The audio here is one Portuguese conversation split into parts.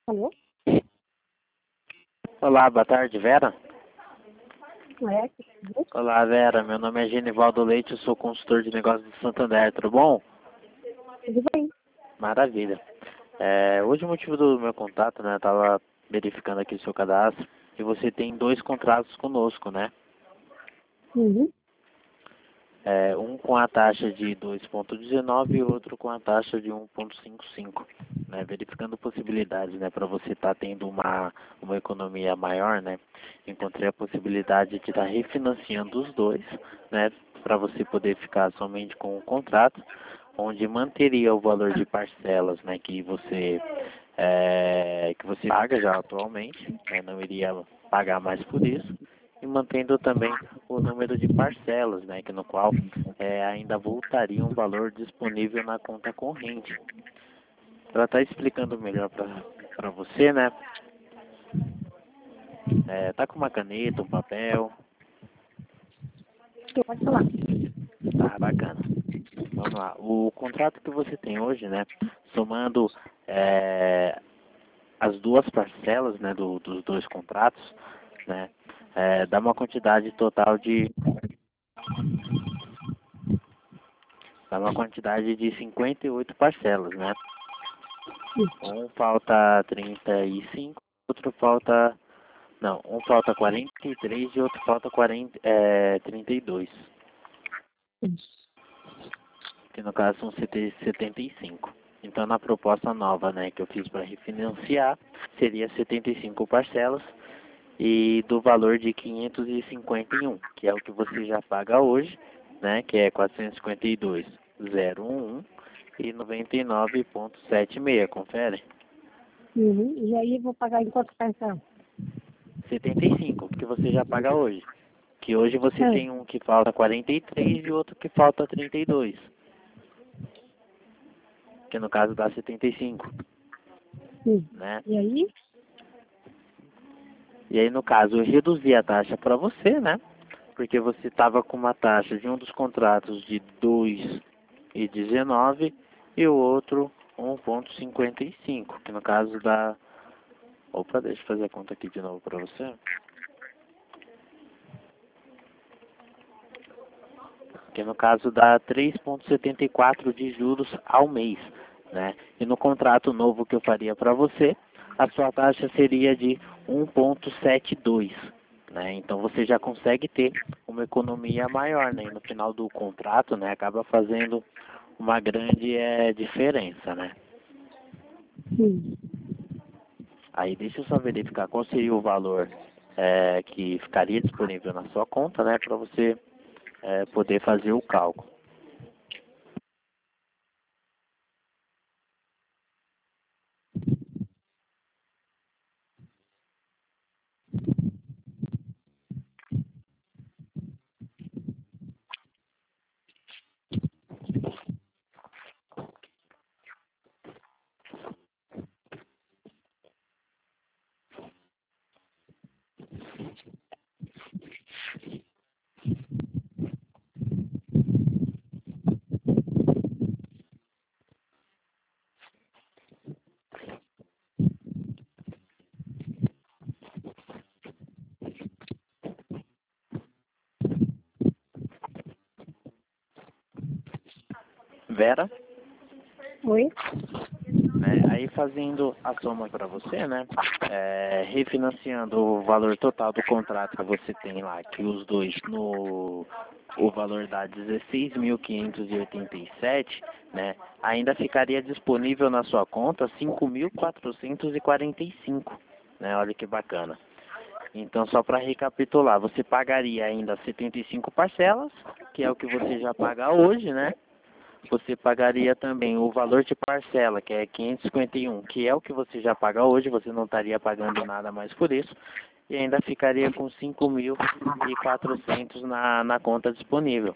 Alô? Olá, boa tarde, Vera. É? Olá, Vera. Meu nome é Genivaldo Leite, eu sou consultor de negócios do Santander, tudo bom? Tudo bem? Maravilha. Hoje o motivo do meu contato, né, eu estava verificando aqui o seu cadastro e você tem 2 contratos conosco, né? Uhum. Um com a taxa de 2,19 e outro com a taxa de 1,55, né? Verificando possibilidades, né, para você estar tendo uma economia maior, né? Encontrei a possibilidade de estar refinanciando os dois, né, para você poder ficar somente com o contrato, onde manteria o valor de parcelas, né, que você paga já atualmente, né, não iria pagar mais por isso, e mantendo também o número de parcelas, né, que no qual ainda voltaria um valor disponível na conta corrente. Para estar explicando melhor para você, né, tá com uma caneta, um papel, Você pode falar. tá bacana. Vamos lá. O contrato que você tem hoje, né, somando as duas parcelas, né, dos 2 contratos, né, dá uma quantidade total de 58 parcelas, né? Um falta 35, outro falta, não, um falta 43 e outro falta 32, que no caso são 75. Então na proposta nova, né, que eu fiz para refinanciar, seria 75 parcelas e do valor de 551, que é o que você já paga hoje, né, que é 452,011 e 99,76, confere? Uhum. E aí eu vou pagar em quanto cartão? 75, que você já paga hoje. Que hoje você É. tem um que falta 43 e outro que falta 32, que no caso dá 75, né? E aí? E aí no caso eu reduzi a taxa para você, né? Porque você estava com uma taxa de um dos contratos de 2,19 e o outro 1,55, que no caso dá... Opa, deixa eu fazer a conta aqui de novo para você. Que no caso dá 3,74 de juros ao mês, né? E no contrato novo que eu faria para você, a sua taxa seria de 1,72, né? Então você já consegue ter uma economia maior, né? E no final do contrato, né, acaba fazendo uma grande diferença, né? Sim. Aí deixa eu só verificar qual seria o valor que ficaria disponível na sua conta, né, para você poder fazer o cálculo. Vera? Oi? Aí fazendo a soma para você, né? Refinanciando o valor total do contrato que você tem lá, que os dois no o valor dá 16.587, né? Ainda ficaria disponível na sua conta 5.445, né? Olha que bacana. Então, só para recapitular, você pagaria ainda 75 parcelas, que é o que você já paga hoje, né? Você pagaria também o valor de parcela, que é 551, que é o que você já paga hoje, você não estaria pagando nada mais por isso, e ainda ficaria com 5.400 na conta disponível.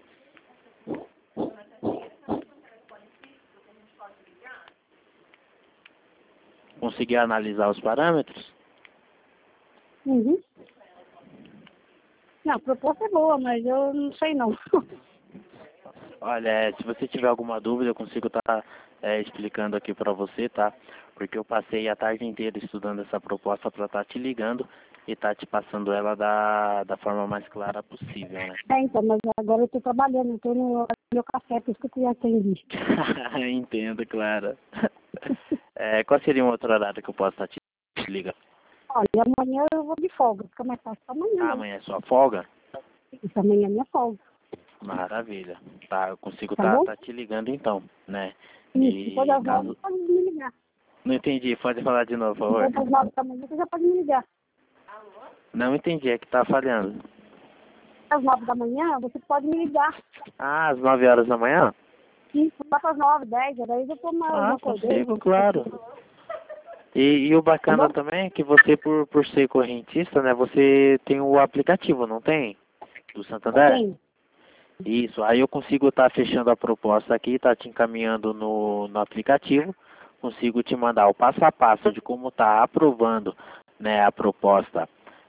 Conseguiu analisar os parâmetros? Uhum. Não, a proposta é boa, mas eu não sei não. Olha, se você tiver alguma dúvida, eu consigo estar explicando aqui para você, tá? Porque eu passei a tarde inteira estudando essa proposta para estar te ligando e estar te passando ela da forma mais clara possível, né? Então, mas agora eu estou trabalhando, eu estou no meu café, por isso que eu queria atender. Entendo, claro. Qual seria um outro horário que eu possa estar te ligando? Olha, amanhã eu vou de folga, fica mais fácil pra amanhã, Ah, né? amanhã é sua folga? Isso, amanhã é minha folga. Maravilha. Tá, eu consigo Tá bom? tá te ligando então, né? Isso, depois E das 9 caso... pode me ligar. Não entendi, pode falar de novo, por favor. Depois das 9 da manhã você já pode me ligar. Não entendi, é que tá falhando. Às 9 da manhã você pode me ligar. Ah, às 9 horas da manhã? Isso, lá para as 9, 10, daí eu já acordei. Consigo, claro. E o Tá bacana bom? também é que você, por ser correntista, né, você tem o aplicativo, não tem? Do Santander? Tem. Isso, aí eu consigo estar fechando a proposta aqui, tá te encaminhando no aplicativo, consigo te mandar o passo a passo de como tá aprovando, né, a proposta.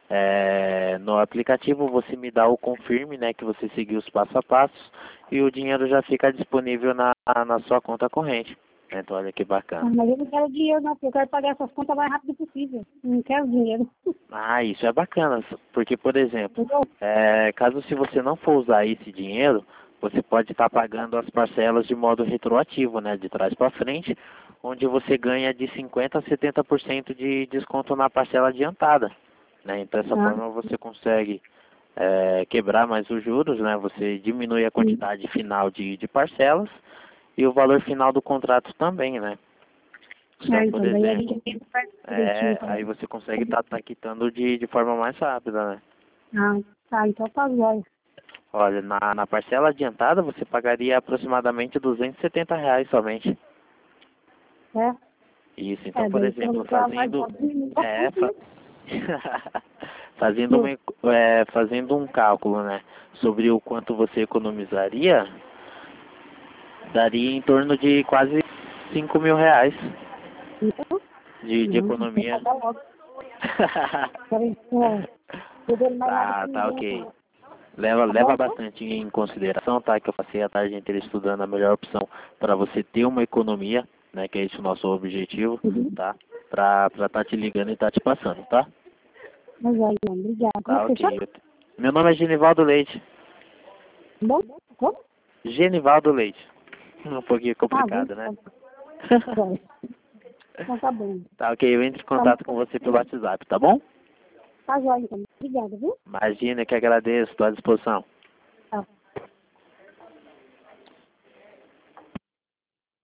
No aplicativo você me dá o confirme, né, que você seguiu os passo a passos e o dinheiro já fica disponível na sua conta corrente. Então olha que bacana. Mas eu não quero dinheiro não, porque eu quero pagar essas contas o mais rápido possível. Eu não quero dinheiro. Ah, isso é bacana, porque, por exemplo, Entendeu? caso se você não for usar esse dinheiro, você pode estar pagando as parcelas de modo retroativo, né, de trás para frente, onde você ganha de 50% a 70% de desconto na parcela adiantada, né? Então, dessa forma você consegue quebrar mais os juros, né? Você diminui a quantidade final de parcelas e o valor final do contrato também, né? Então, por Então daí a exemplo, gente tem que fazer direitinho. aí você consegue estar quitando de forma mais rápida, né? Ah, tá, então tá jóia. Olha, na parcela adiantada você pagaria aproximadamente R$ 270 somente. É? Isso, então, por Daí se eu exemplo, não quero mais fazendo fazendo um cálculo, né, sobre o quanto você economizaria, daria em torno de quase R$ 5.000 Então, de não, você economia. pagar logo. Eu dou mais nada pra Tá, ninguém. ok. Tá Leva bom? bastante em consideração, tá? Que eu passei a tarde inteira estudando a melhor opção para você ter uma economia, né? Que é esse o nosso objetivo, tá? Pra tá te ligando e tá te passando, tá? Mas aí, obrigada. Como é Tá, que você chama? ok. Meu nome é Genivaldo Leite. Tá bom? Como? Genivaldo Leite. Um pouquinho complicado, né? Então tá bom. Tá, ok. Eu entro em contato com você pelo WhatsApp, tá bom? Tá jóia, então. Obrigada, viu? Imagina que agradeço, estou à disposição.